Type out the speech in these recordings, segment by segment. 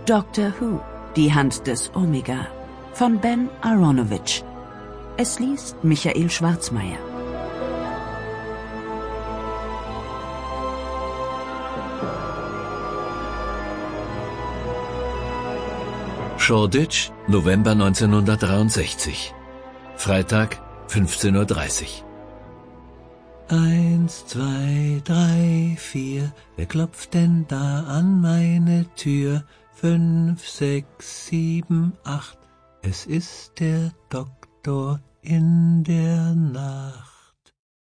Doctor Who, die Hand des Omega von Ben Aaronovitch. Es liest Michael Schwarzmeier. Shoreditch, November 1963. Freitag, 15:30 Uhr. 1, 2, 3, 4, wer klopft denn da an meine Tür? 5, 6, 7, 8, es ist der Doktor in der Nacht.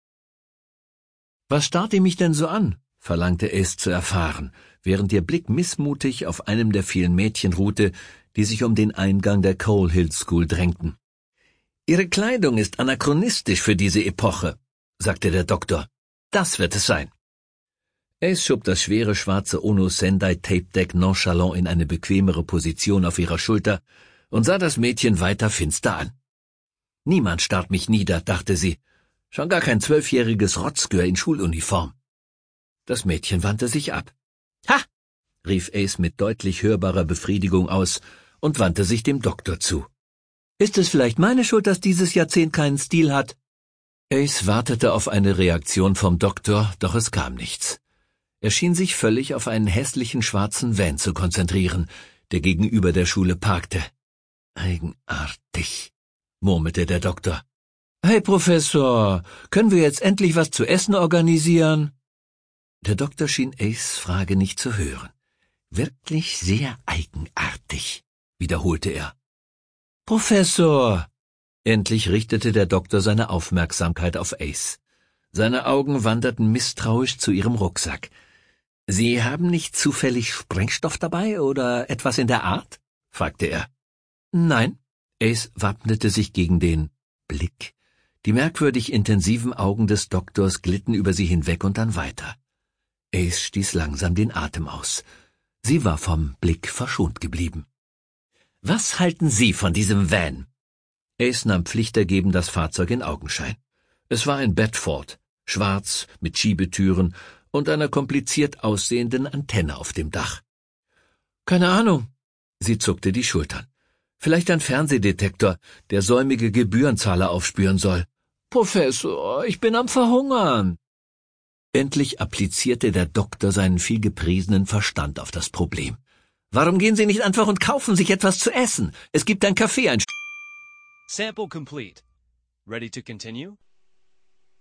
»Was starrt ihr mich denn so an?« verlangte Ace zu erfahren, während ihr Blick missmutig auf einem der vielen Mädchen ruhte, die sich um den Eingang der Coal Hill School drängten. »Ihre Kleidung ist anachronistisch für diese Epoche«, sagte der Doktor. »Das wird es sein.« Ace schob das schwere schwarze Ono Sendai Tape Deck nonchalant in eine bequemere Position auf ihrer Schulter und sah das Mädchen weiter finster an. »Niemand starrt mich nieder«, dachte sie, »schon gar kein 12-jähriges Rotzgör in Schuluniform.« Das Mädchen wandte sich ab. »Ha!« rief Ace mit deutlich hörbarer Befriedigung aus und wandte sich dem Doktor zu. »Ist es vielleicht meine Schuld, dass dieses Jahrzehnt keinen Stil hat?« Ace wartete auf eine Reaktion vom Doktor, doch es kam nichts. Er schien sich völlig auf einen hässlichen schwarzen Van zu konzentrieren, der gegenüber der Schule parkte. »Eigenartig«, murmelte der Doktor. »Hey, Professor, können wir jetzt endlich was zu essen organisieren?« Der Doktor schien Aces Frage nicht zu hören. »Wirklich sehr eigenartig«, wiederholte er. »Professor!« Endlich richtete der Doktor seine Aufmerksamkeit auf Ace. Seine Augen wanderten misstrauisch zu ihrem Rucksack. »Sie haben nicht zufällig Sprengstoff dabei oder etwas in der Art?« fragte er. »Nein.« Ace wappnete sich gegen den Blick. Die merkwürdig intensiven Augen des Doktors glitten über sie hinweg und dann weiter. Ace stieß langsam den Atem aus. Sie war vom Blick verschont geblieben. »Was halten Sie von diesem Van?« Ace nahm pflichtergebend das Fahrzeug in Augenschein. Es war ein Bedford, schwarz, mit Schiebetüren und einer kompliziert aussehenden Antenne auf dem Dach. »Keine Ahnung«, sie zuckte die Schultern. »Vielleicht ein Fernsehdetektor, der säumige Gebührenzahler aufspüren soll.« »Professor, ich bin am Verhungern.« Endlich applizierte der Doktor seinen vielgepriesenen Verstand auf das Problem. »Warum gehen Sie nicht einfach und kaufen sich etwas zu essen? Es gibt ein Café, ein Sample complete. Ready to continue?